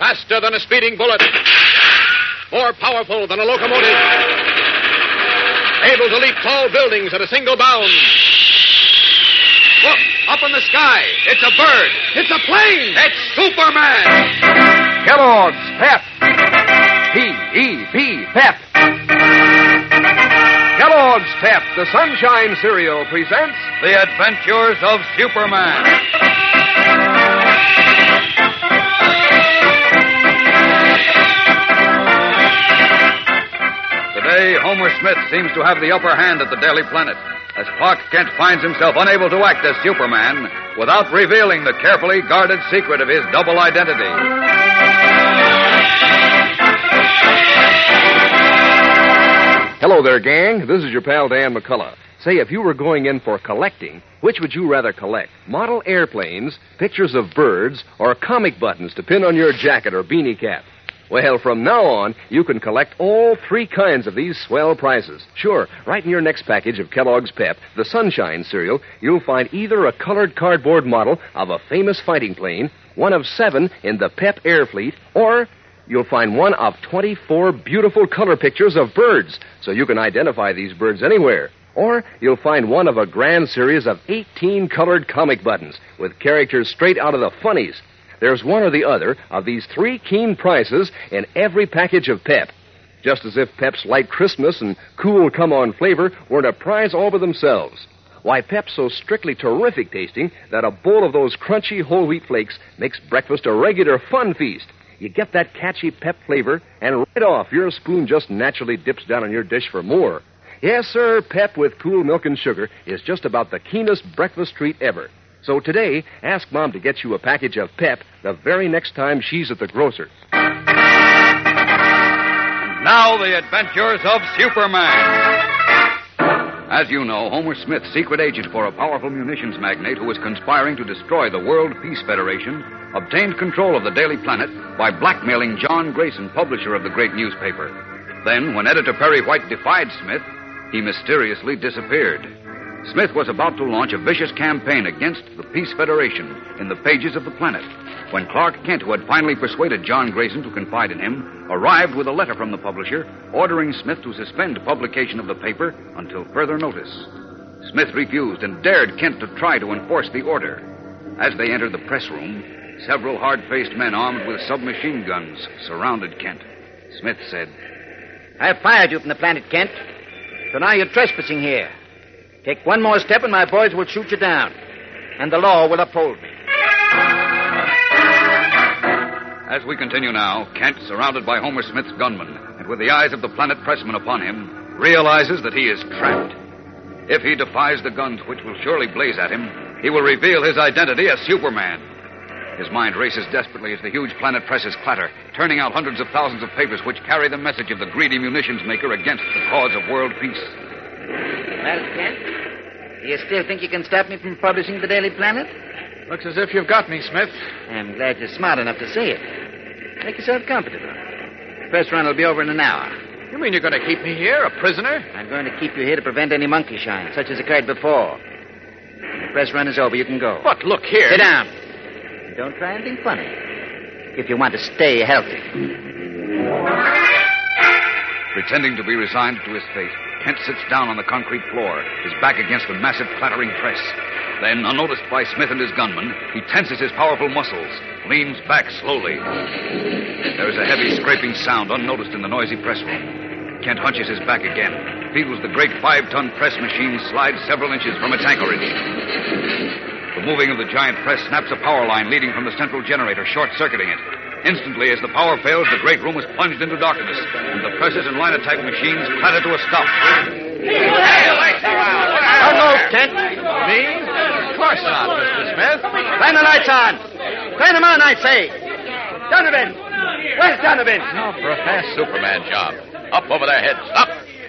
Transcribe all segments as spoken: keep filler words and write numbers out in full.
Faster than a speeding bullet. More powerful than a locomotive. Able to leap tall buildings at a single bound. Look, up in the sky. It's a bird. It's a plane. It's Superman. Kellogg's Pep. P E P, Pep. Kellogg's Pep, the Sunshine Cereal, presents The Adventures of Superman. Today, Homer Smith seems to have the upper hand at the Daily Planet, as Clark Kent finds himself unable to act as Superman without revealing the carefully guarded secret of his double identity. Hello there, gang. This is your pal Dan McCullough. Say, if you were going in for collecting, which would you rather collect? Model airplanes, pictures of birds, or comic buttons to pin on your jacket or beanie cap? Well, from now on, you can collect all three kinds of these swell prizes. Sure, right in your next package of Kellogg's Pep, the Sunshine Cereal, you'll find either a colored cardboard model of a famous fighting plane, one of seven in the Pep Air Fleet, or you'll find one of twenty-four beautiful color pictures of birds, so you can identify these birds anywhere. Or you'll find one of a grand series of eighteen colored comic buttons with characters straight out of the funnies. There's one or the other of these three keen prizes in every package of Pep. Just as if Pep's light Christmas and cool come-on flavor weren't a prize all by themselves. Why, Pep's so strictly terrific tasting that a bowl of those crunchy whole wheat flakes makes breakfast a regular fun feast. You get that catchy Pep flavor, and right off, your spoon just naturally dips down on your dish for more. Yes, sir, Pep with cool milk and sugar is just about the keenest breakfast treat ever. So today, ask Mom to get you a package of Pep the very next time she's at the grocer's. Now, the adventures of Superman. As you know, Homer Smith, secret agent for a powerful munitions magnate who was conspiring to destroy the World Peace Federation, obtained control of the Daily Planet by blackmailing John Grayson, publisher of the great newspaper. Then, when editor Perry White defied Smith, he mysteriously disappeared. Smith was about to launch a vicious campaign against the Peace Federation in the pages of the Planet, when Clark Kent, who had finally persuaded John Grayson to confide in him, arrived with a letter from the publisher ordering Smith to suspend publication of the paper until further notice. Smith refused and dared Kent to try to enforce the order. As they entered the press room, several hard-faced men armed with submachine guns surrounded Kent. Smith said, "I've fired you from the Planet, Kent. So now you're trespassing here. Take one more step and my boys will shoot you down. And the law will uphold me." As we continue now, Kent, surrounded by Homer Smith's gunmen, and with the eyes of the Planet pressmen upon him, realizes that he is trapped. If he defies the guns which will surely blaze at him, he will reveal his identity as Superman. His mind races desperately as the huge Planet presses clatter, turning out hundreds of thousands of papers which carry the message of the greedy munitions maker against the cause of world peace. Well, Kent, do you still think you can stop me from publishing the Daily Planet? Looks as if you've got me, Smith. I'm glad you're smart enough to say it. Make yourself comfortable. The press run will be over in an hour. You mean you're going to keep me here, a prisoner? I'm going to keep you here to prevent any monkey shine, such as occurred before. When the press run is over, you can go. But look here. Sit down. And don't try anything funny. If you want to stay healthy. Pretending to be resigned to his fate, Kent sits down on the concrete floor, his back against the massive clattering press. Then, unnoticed by Smith and his gunmen, he tenses his powerful muscles, leans back slowly. There is a heavy scraping sound unnoticed in the noisy press room. Kent hunches his back again, feels the great five-ton press machine slide several inches from its anchorage. The moving of the giant press snaps a power line leading from the central generator, short-circuiting it. Instantly, as the power fails, the great room is plunged into darkness, and the presses and linotype machines clatter to a stop. Hey, lights are out. Don't move, Kent. Me? Of course not, Mister Smith. Turn the lights on. Turn them on, I say. Donovan. Where's Donovan? Now for a fast Superman job. Up over their heads. Up.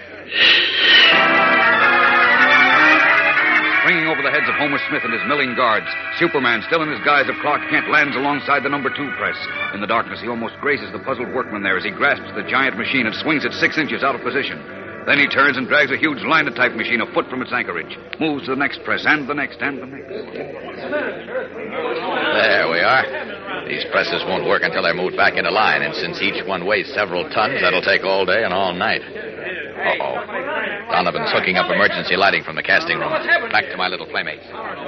Springing over the heads of Homer Smith and his milling guards, Superman, still in his guise of Clark Kent, lands alongside the number two press. In the darkness, he almost grazes the puzzled workman there as he grasps the giant machine and swings it six inches out of position. Then he turns and drags a huge linotype machine a foot from its anchorage, moves to the next press, and the next, and the next. There we are. These presses won't work until they're moved back into line, and since each one weighs several tons, that'll take all day and all night. Uh-oh. Donovan's hooking up emergency lighting from the casting room. Back to my little playmates.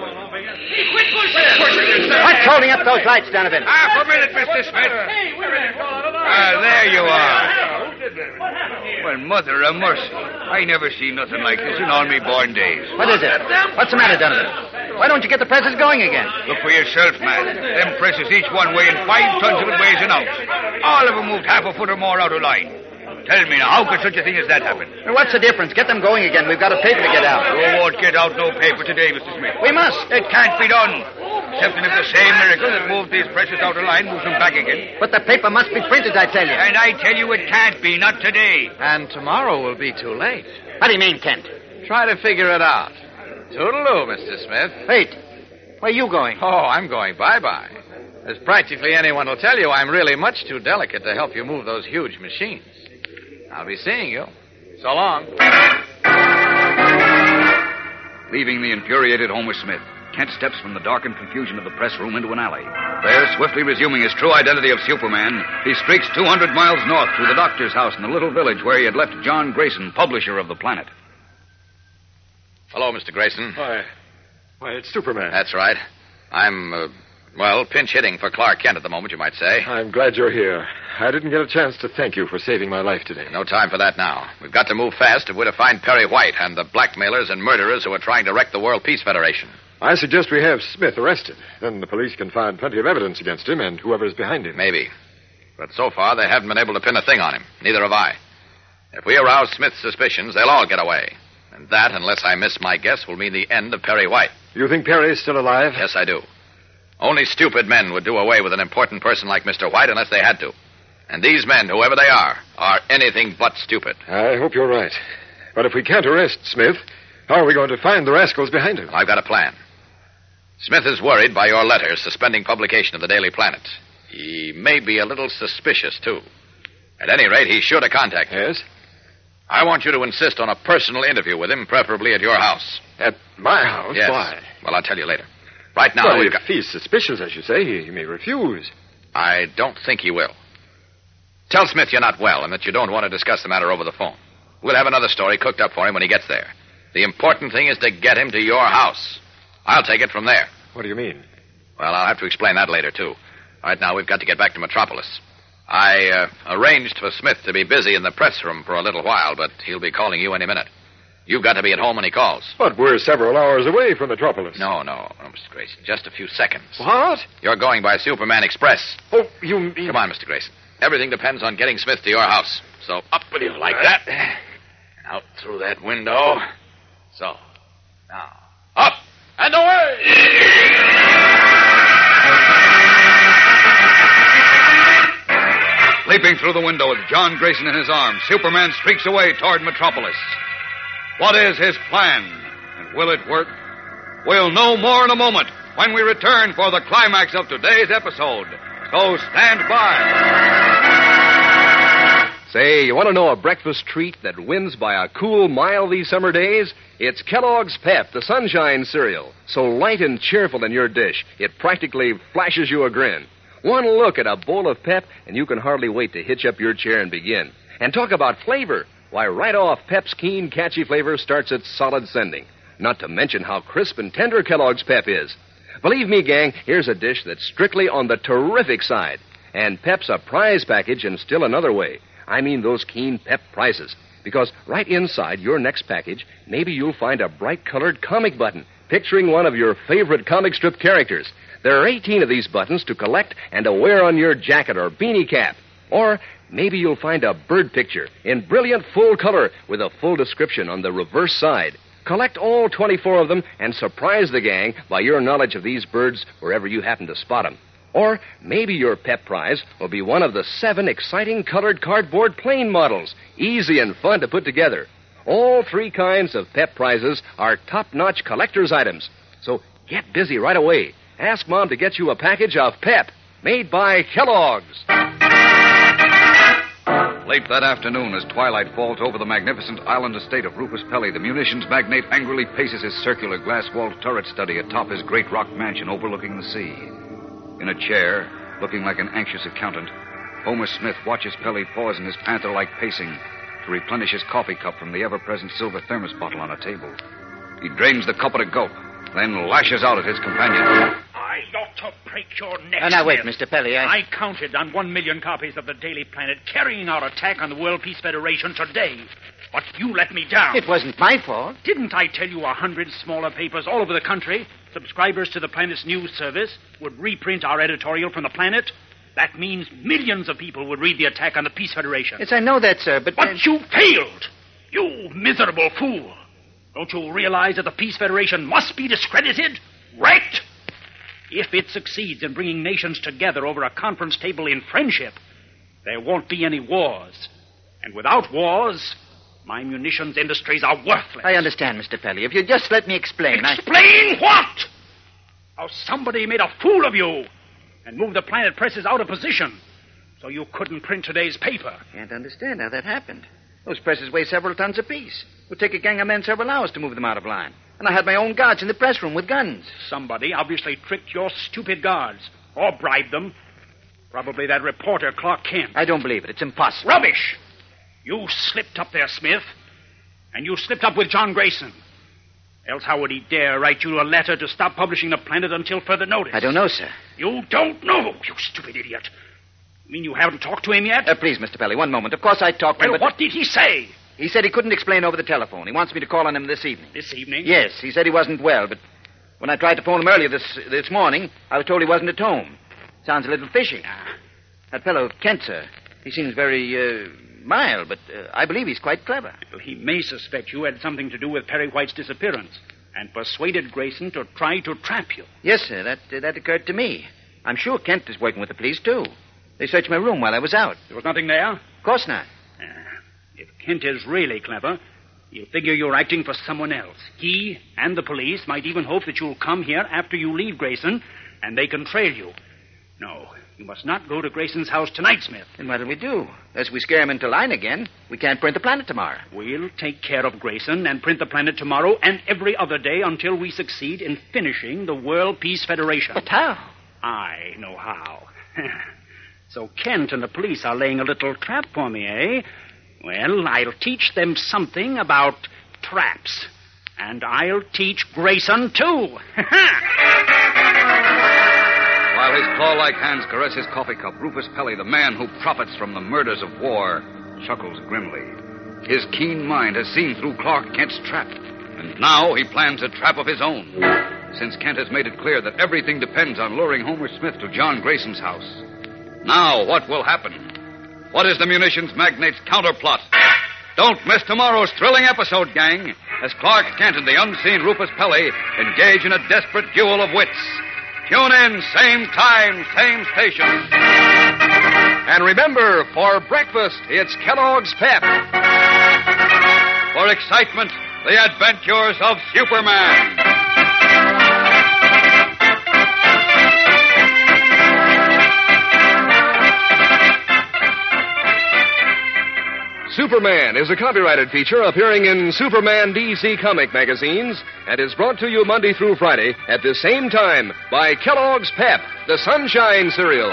What's holding up those lights, Donovan? Half a minute, Mister Smith. Ah, there you are. Well, mother of mercy. I never seen nothing like this in all me born days. What is it? What's the matter, Donovan? Why don't you get the presses going again? Look for yourself, man. Them presses, each one weighing five tons of it weighs an ounce. All of them moved half a foot or more out of line. Tell me now, how could such a thing as that happen? Well, what's the difference? Get them going again. We've got a paper to get out. You won't get out no paper today, Mister Smith. We must. It can't be done. Except if the same miracle that moved these presses out of line moves them back again. But the paper must be printed, I tell you. And I tell you it can't be, not today. And tomorrow will be too late. What do you mean, Kent? Try to figure it out. Toodaloo, Mister Smith. Wait. Where are you going? Oh, I'm going bye-bye. As practically anyone will tell you, I'm really much too delicate to help you move those huge machines. I'll be seeing you. So long. Leaving the infuriated Homer Smith, Kent steps from the darkened confusion of the press room into an alley. There, swiftly resuming his true identity of Superman, he streaks two hundred miles north through the doctor's house in the little village where he had left John Grayson, publisher of the Planet. Hello, Mister Grayson. Why, why, it's Superman. That's right. I'm, uh, well, pinch hitting for Clark Kent at the moment, you might say. I'm glad you're here. I didn't get a chance to thank you for saving my life today. No time for that now. We've got to move fast if we're to find Perry White and the blackmailers and murderers who are trying to wreck the World Peace Federation. I suggest we have Smith arrested. Then the police can find plenty of evidence against him and whoever's behind him. Maybe. But so far, they haven't been able to pin a thing on him. Neither have I. If we arouse Smith's suspicions, they'll all get away. And that, unless I miss my guess, will mean the end of Perry White. You think Perry is still alive? Yes, I do. Only stupid men would do away with an important person like Mister White unless they had to. And these men, whoever they are, are anything but stupid. I hope you're right. But if we can't arrest Smith, how are we going to find the rascals behind him? I've got a plan. Smith is worried by your letter suspending publication of the Daily Planet. He may be a little suspicious, too. At any rate, he's sure to contact you. Yes? I want you to insist on a personal interview with him, preferably at your house. At my house? Yes. Why? Well, I'll tell you later. Right now, well, we've if got... he's suspicious, as you say, he, he may refuse. I don't think he will. Tell Smith you're not well and that you don't want to discuss the matter over the phone. We'll have another story cooked up for him when he gets there. The important thing is to get him to your house. I'll take it from there. What do you mean? Well, I'll have to explain that later, too. Right now, we've got to get back to Metropolis. I uh, arranged for Smith to be busy in the press room for a little while, but he'll be calling you any minute. You've got to be at home when he calls. But we're several hours away from Metropolis. No, no, no, Mister Grayson. Just a few seconds. What? You're going by Superman Express. Oh, you mean... Come on, Mister Grayson. Everything depends on getting Smith to your house. So up with you like that. And out through that window. So. Now. Up and away! Leaping through the window with John Grayson in his arms, Superman streaks away toward Metropolis. What is his plan? And will it work? We'll know more in a moment when we return for the climax of today's episode. So stand by. Say, you want to know a breakfast treat that wins by a cool mile these summer days? It's Kellogg's Pep, the Sunshine cereal. So light and cheerful in your dish, it practically flashes you a grin. One look at a bowl of Pep, and you can hardly wait to hitch up your chair and begin. And talk about flavor. Why, right off, Pep's keen, catchy flavor starts its solid sending. Not to mention how crisp and tender Kellogg's Pep is. Believe me, gang, here's a dish that's strictly on the terrific side. And Pep's a prize package in still another way. I mean those keen Pep prizes. Because right inside your next package, maybe you'll find a bright-colored comic button picturing one of your favorite comic strip characters. There are eighteen of these buttons to collect and to wear on your jacket or beanie cap. Or maybe you'll find a bird picture in brilliant full color with a full description on the reverse side. Collect all twenty-four of them and surprise the gang by your knowledge of these birds wherever you happen to spot them. Or maybe your Pep prize will be one of the seven exciting colored cardboard plane models, easy and fun to put together. All three kinds of Pep prizes are top-notch collector's items. So get busy right away. Ask Mom to get you a package of Pep, made by Kellogg's. Late that afternoon, as twilight falls over the magnificent island estate of Rufus Pelly, the munitions magnate angrily paces his circular glass-walled turret study atop his great rock mansion overlooking the sea. In a chair, Looking like an anxious accountant, Homer Smith watches Pelly pause in his panther-like pacing to replenish his coffee cup from the ever-present silver thermos bottle on a table. He drains the cup at a gulp, then lashes out at his companion. I ought to break your neck. Oh, now, wait, Smith. Mister Pelly. I... I counted on one million copies of the Daily Planet carrying out attack on the World Peace Federation today. But you let me down. It wasn't my fault. Didn't I tell you a hundred smaller papers all over the country, subscribers to the Planet's news service, would reprint our editorial from the Planet? That means millions of people would read the attack on the Peace Federation. Yes, I know that, sir, but... But uh... you failed! You miserable fool! Don't you realize that the Peace Federation must be discredited? Wrecked? If it succeeds in bringing nations together over a conference table in friendship, there won't be any wars. And without wars, my munitions industries are worthless. I understand, Mister Pelly. If you just let me explain... Explain I... what? How somebody made a fool of you and moved the Planet presses out of position so you couldn't print today's paper. I can't understand how that happened. Those presses weigh several tons apiece. It would take a gang of men several hours to move them out of line. And I had my own guards in the press room with guns. Somebody obviously tricked your stupid guards or bribed them. Probably that reporter, Clark Kent. I don't believe it. It's impossible. Rubbish! You slipped up there, Smith. And you slipped up with John Grayson. Else how would he dare write you a letter to stop publishing the Planet until further notice? I don't know, sir. You don't know, you stupid idiot. You mean you haven't talked to him yet? Uh, please, Mister Pelly, one moment. Of course I talked to well, him, but... what did he say? He said he couldn't explain over the telephone. He wants me to call on him this evening. This evening? Yes, he said he wasn't well, but when I tried to phone him earlier this this morning, I was told he wasn't at home. Sounds a little fishy. Ah. That fellow, Kent, sir, he seems very uh, mild, but uh, I believe he's quite clever. Well, he may suspect you had something to do with Perry White's disappearance and persuaded Grayson to try to trap you. Yes, sir, that, uh, that occurred to me. I'm sure Kent is working with the police, too. They searched my room while I was out. There was nothing there? Of course not. Uh, if Kent is really clever, he'll figure you're acting for someone else. He and the police might even hope that you'll come here after you leave Grayson, and they can trail you. No, you must not go to Grayson's house tonight, Smith. Then what'll we do? Unless we scare him into line again, we can't print the Planet tomorrow. We'll take care of Grayson and print the Planet tomorrow and every other day until we succeed in finishing the World Peace Federation. But how? I know how. So Kent and the police are laying a little trap for me, eh? Well, I'll teach them something about traps. And I'll teach Grayson, too. While his claw-like hands caress his coffee cup, Rufus Pelly, the man who profits from the murders of war, chuckles grimly. His keen mind has seen through Clark Kent's trap, and now he plans a trap of his own. Since Kent has made it clear that everything depends on luring Homer Smith to John Grayson's house. Now, what will happen? What is the munitions magnate's counterplot? Don't miss tomorrow's thrilling episode, gang, as Clark Kent and the unseen Rufus Pelly engage in a desperate duel of wits. Tune in, same time, same station. And remember, for breakfast, it's Kellogg's Pep. For excitement, the adventures of Superman. Superman is a copyrighted feature appearing in Superman D C comic magazines and is brought to you Monday through Friday at the same time by Kellogg's Pep, the Sunshine Cereal.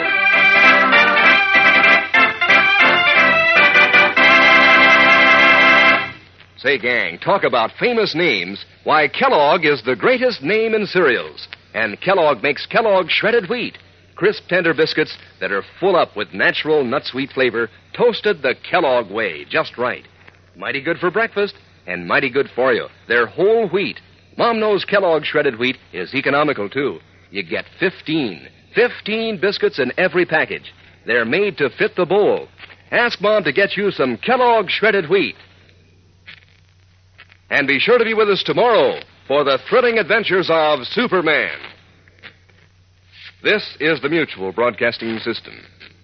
Say, gang, talk about famous names. Why, Kellogg is the greatest name in cereals. And Kellogg makes Kellogg shredded wheat. Crisp, tender biscuits that are full up with natural nut-sweet flavor, toasted the Kellogg way, just right. Mighty good for breakfast, and mighty good for you. They're whole wheat. Mom knows Kellogg shredded wheat is economical, too. You get fifteen. Fifteen biscuits in every package. They're made to fit the bowl. Ask Mom to get you some Kellogg shredded wheat. And be sure to be with us tomorrow for the thrilling adventures of Superman. This is the Mutual Broadcasting System.